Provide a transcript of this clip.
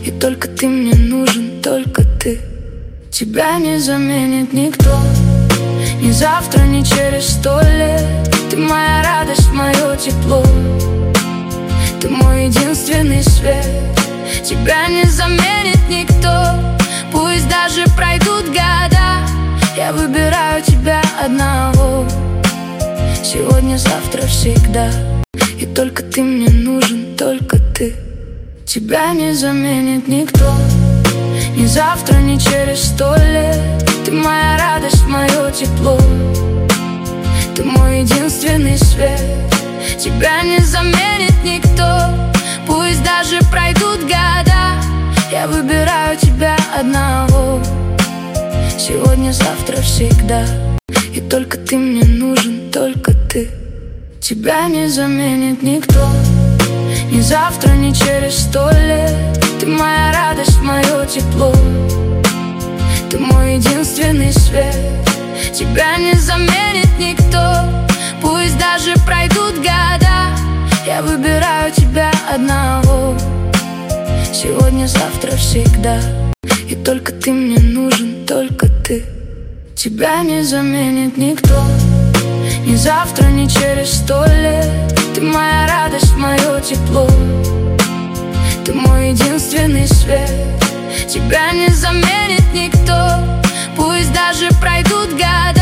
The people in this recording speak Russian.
И только ты мне нужен, только ты. Тебя не заменит никто, ни завтра, ни через 100 лет. Ты моя радость, мое тепло, ты мой единственный свет. Тебя не заменит никто, пусть даже пройдут года. Я выбираю тебя одного, сегодня, завтра, всегда. И только ты мне нужен, только ты. Тебя не заменит никто, ни завтра, ни через 100 лет. Ты моя радость, мое тепло, ты мой единственный свет. Тебя не заменит никто, пусть даже пройдут года. Я выбираю тебя одного, сегодня, завтра, всегда. И только ты мне нужен, только ты. Тебя не заменит никто, ни завтра, ни через 100 лет. Ты моя радость, мое тепло, ты мой единственный свет. Тебя не заменит никто, пусть даже пройдут года. Я выбираю тебя одного, сегодня, завтра, всегда. И только ты мне нужен, только ты. Тебя не заменит никто, ни завтра, ни через 100 лет. Ты моя радость, мое тепло, ты мой единственный свет. Тебя не заменит никто, пусть даже пройдут года.